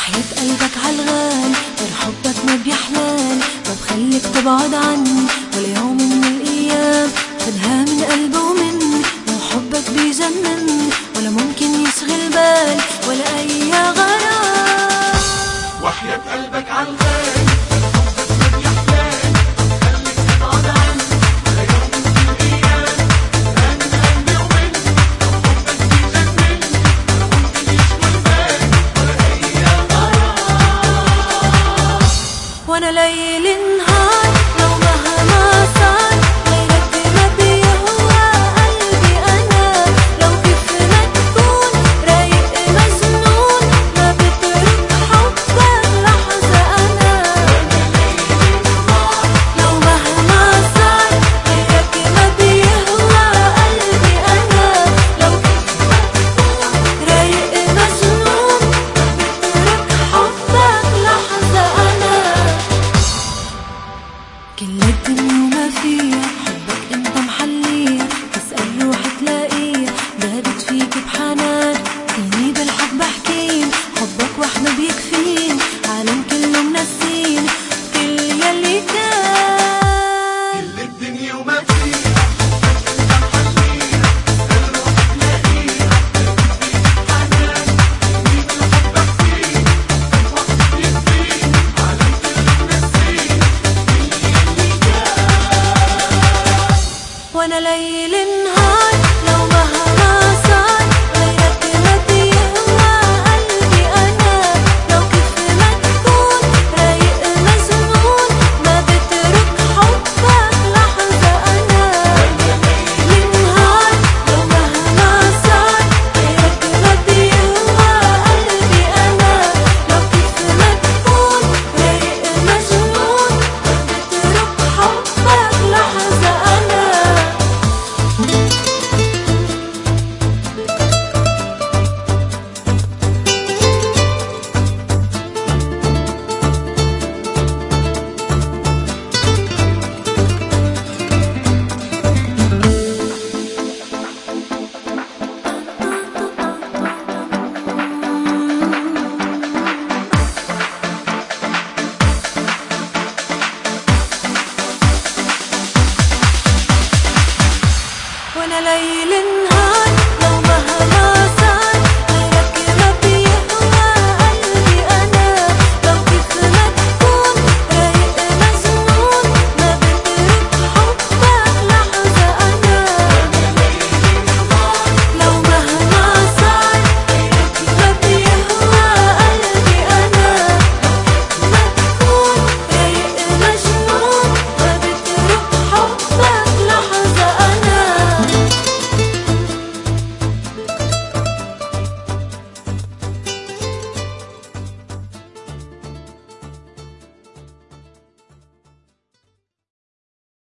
وحياة قلبك عالغال غير حبك ما بيحلال، ما بخليك تبعد عني ولا يوم من الأيام. خدها من قلبي ومني وحبك بيجنن، ولا ممكن يشغل بال ولا أي غرام. وحياة قلبك عالغال حبك ما بيحلال، خليك تبعد عني ولا يوم من الأيام. خدها من قلبي ومني وحبك بيجنن، ولا ممكن يشغل بال ولا أي غرام. وانا ليل نهار لو مهما صار غيرك ما بيهوى قلبي انا. لو كيف ما تكون رايق مجنون ما بترك حبك لحظة انا. لو مهما صار غيرك ما بيهوى قلبي انا. لو كيف ما تكون رايق مجنون ما بترك حبك لحظة انا. كل الدنيا وما فيها حبك انت محليها، تسأل روح تلاقيها دابت فيك بحنان. فيني بالحب حكيم حبك وحده بيكفين، عالم كله منسين كل يلي كان. كل الدنيا وما فيها حبك انت محليها، تسأل روح تلاقيها دابت فيك بحنان. فيني بالحب حكيم حبك وحده بيكفين، عالم كله منسين وانا ليل نهار لو مهما صار غيرك ما بيهوى قلبي انا. لو كيف ما تكون رايق مجنون ما بترك حبك لحظة انا. ليل نهار لو مهما صار غيرك ما بيهوى قلبي انا. لو كيف ما تكون رايق مجنون ما بترك حبك لحظة انا. وانا ليل